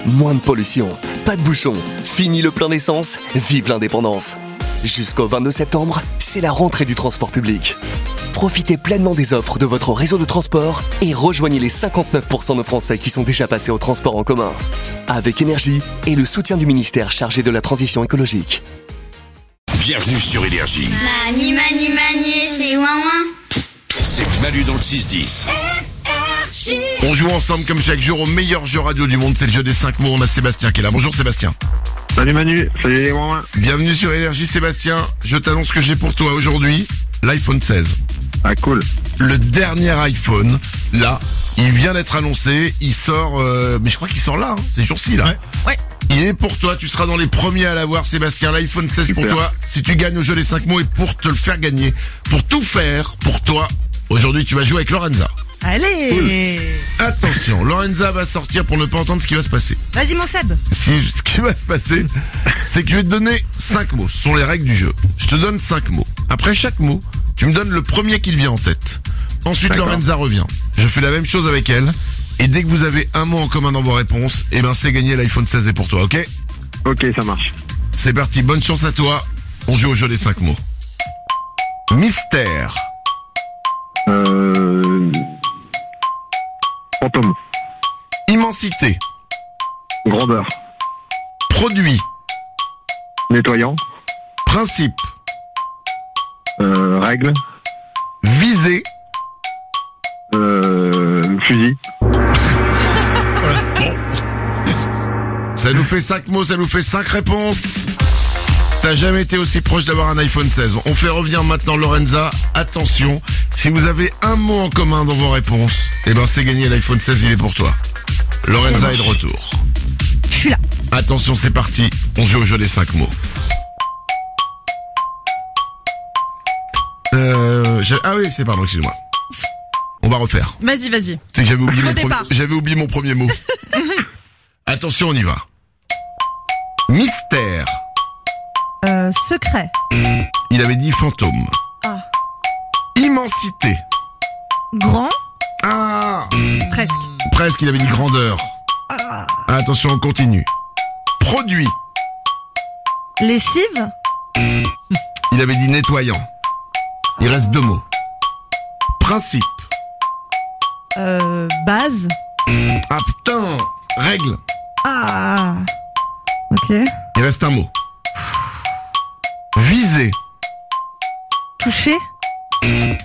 Moins de pollution, pas de bouchons, fini le plein d'essence, vive l'indépendance. Jusqu'au 22 septembre, c'est la rentrée du transport public. Profitez pleinement des offres de votre réseau de transport et rejoignez les 59% de Français qui sont déjà passés au transport en commun. Avec énergie et le soutien du ministère chargé de la transition écologique. Bienvenue sur Énergie. Manu, Manu, Manu et c'est ouin ouin. C'est Manu dans le 6-10. On joue ensemble comme chaque jour au meilleur jeu radio du monde, c'est le jeu des 5 mots. On a Sébastien qui est là. Bonjour Sébastien. Salut Manu, salut les ouin ouin. Bienvenue sur Énergie Sébastien. Je t'annonce que j'ai pour toi aujourd'hui l'iPhone 16. Ah cool. Le dernier iPhone, là, il vient d'être annoncé. Il sort, mais je crois qu'il sort là, ces jours-ci là. Ouais. Il est pour toi, tu seras dans les premiers à l'avoir Sébastien, l'iPhone 16 Super. pour toi. Si tu gagnes au jeu des 5 mots et pour te le faire gagner, pour tout faire pour toi, aujourd'hui tu vas jouer avec Lorenza. Allez, Attention, Lorenza va sortir pour ne pas entendre ce qui va se passer. Vas-y mon Seb. Ce qui va se passer, c'est que je vais te donner 5 mots. Ce sont les règles du jeu. Je te donne 5 mots. Après chaque mot, tu me donnes le premier qui te vient en tête. Ensuite, D'accord. Lorenza revient. Je fais la même chose avec elle. Et dès que vous avez un mot en commun dans vos réponses, eh ben c'est gagné, l'iPhone 16 est pour toi, ok ? Ok, ça marche. C'est parti, bonne chance à toi. On joue au jeu des 5 mots. Mystère. Fantôme. Immensité. Grandeur. Produit. Nettoyant. Principe. Règle. Visée. Fusil. Ça nous fait 5 mots, ça nous fait 5 réponses. T'as jamais été aussi proche d'avoir un iPhone 16. On fait revenir maintenant Lorenza. Attention, si vous avez un mot en commun dans vos réponses, eh ben c'est gagné, l'iPhone 16 il est pour toi. Lorenza est de retour. Je suis là. Attention, c'est parti. On joue au jeu des 5 mots. Ah oui, c'est pardon, excuse-moi. On va refaire. Vas-y. C'est que Départ. j'avais oublié mon premier mot. Attention, on y va. Mystère. Secret. Il avait dit fantôme. Ah. Immensité. Grand. Ah, Presque. presque, il avait dit grandeur. Attention, on continue. Produit. Lessive. Il avait dit nettoyant. Il reste 2 mots. Principe. Base. Ah putain. Règle. Ah. Ok. Il reste un mot. Visée. Toucher. C'est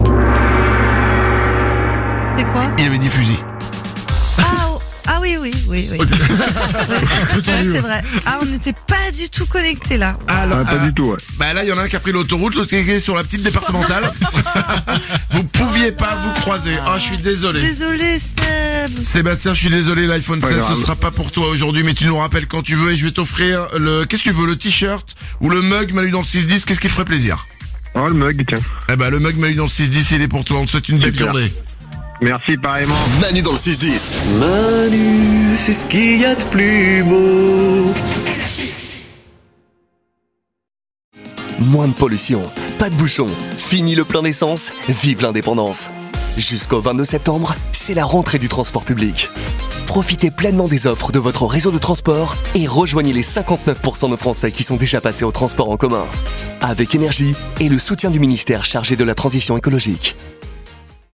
quoi? Il avait dit fusil. Ah oui. Ouais, c'est vrai. Ah, on n'était pas du tout connectés là. Alors, Pas du tout, ouais. bah là, il y en a un qui a pris l'autoroute, l'autre qui est sur la petite départementale. Vous pouviez pas vous croiser. Ah, je suis désolé. Désolé Seb. Sébastien, je suis désolé, l'iPhone Pas 16 grave. ce sera pas pour toi aujourd'hui, mais tu nous rappelles quand tu veux et je vais t'offrir qu'est-ce que tu veux, le t-shirt ou le mug Manu dans le 6-10, qu'est-ce qui te ferait plaisir? Oh le mug, tiens. Eh ben, le mug Manu dans le 6-10, il est pour toi, on te souhaite une belle Super. journée. Merci pareillement. Manu dans le 6-10. Manu, c'est ce qu'il y a de plus beau. Moins de pollution, pas de bouchons, fini le plein d'essence, vive l'indépendance. Jusqu'au 22 septembre, c'est la rentrée du transport public. Profitez pleinement des offres de votre réseau de transport et rejoignez les 59% de Français qui sont déjà passés au transport en commun. Avec énergie et le soutien du ministère chargé de la transition écologique.